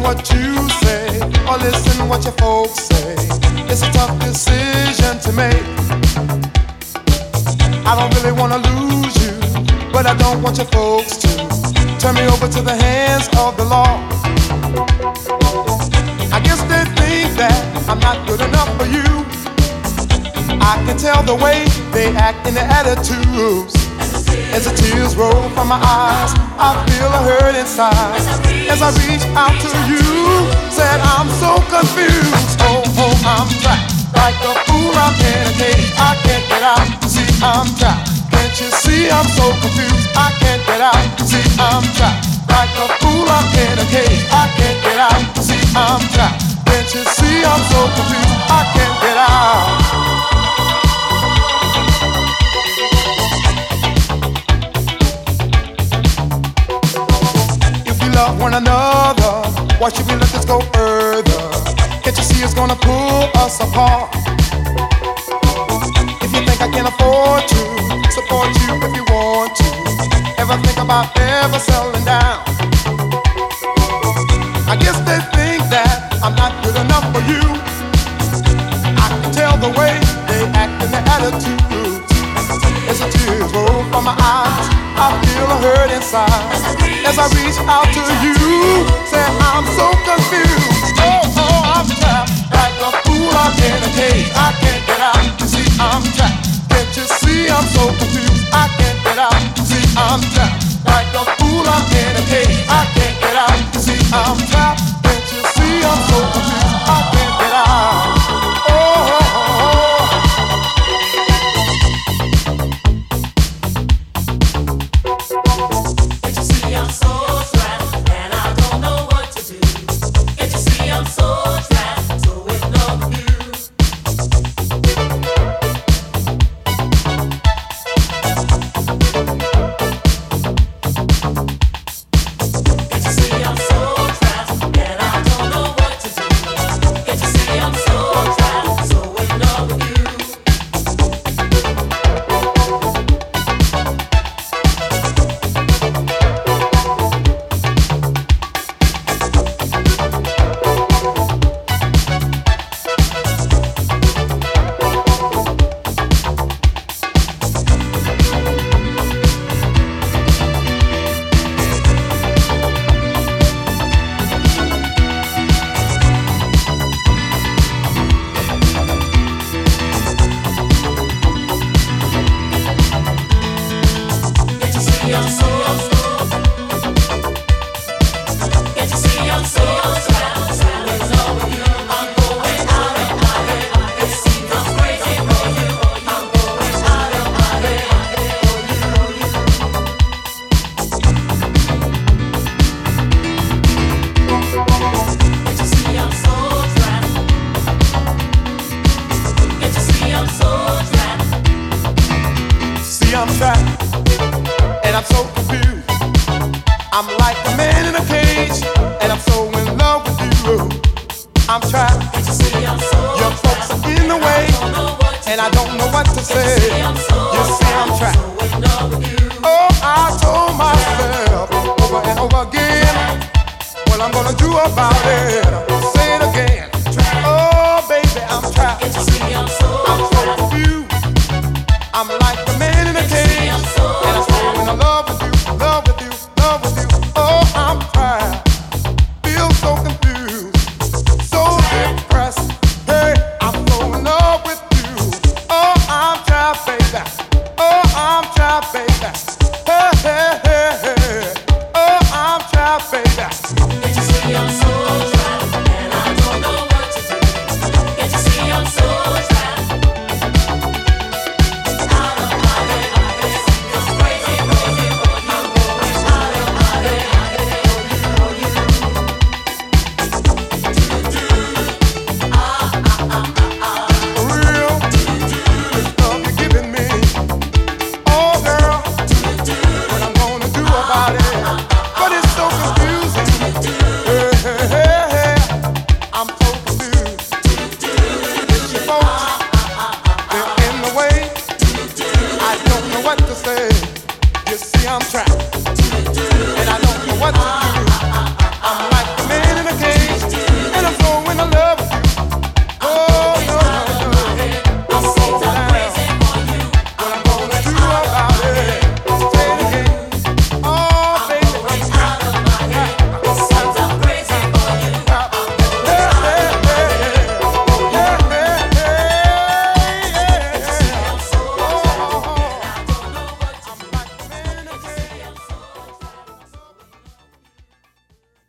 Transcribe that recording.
what you say or listen what your folks say. It's a tough decision to make. I don't really wanna lose you, but I don't want your folks to turn me over to the hands of the law. I guess they think that I'm not good enough for you. I can tell the way they act in their attitudes. As the tears roll from my eyes, I feel a hurt inside. As I reach out to you, said I'm so confused. Oh, I'm trapped like a fool. I'm in a cage. I can't get out. See, I'm trapped. Can't you see I'm so confused? I can't get out. See, I'm trapped like a fool. I'm in a cage. I can't get out. See, I'm trapped. Can't you see I'm so confused? I can't get out. Love one another, why should we let this go further? Can't you see it's gonna pull us apart? If you think I can afford to support you if you want to, ever think about ever settling down? I guess they think that I'm not good enough for you. I can tell the way they act and their attitudes. As the tears roll from my eyes, I feel a hurt inside. As I reach out to you, say I'm so confused. Oh, I'm trapped like a fool. I'm in a cage. I can't get out. You see, I'm trapped. Can't you see I'm so confused? I can't get out. You see, I'm trapped like a fool. I'm in a cage. I can't get out. You see, I'm trapped. Can't you see I'm so confused? I can't get out. I'm trapped, and I'm so confused. I'm like a man in a cage, and I'm so in love with you. I'm trapped. Your folks are in the way, and I don't know what to say. You see, I'm trapped. Oh, I told myself over and over again what I'm gonna do about it. Say it again. Oh, baby, I'm trapped. I'm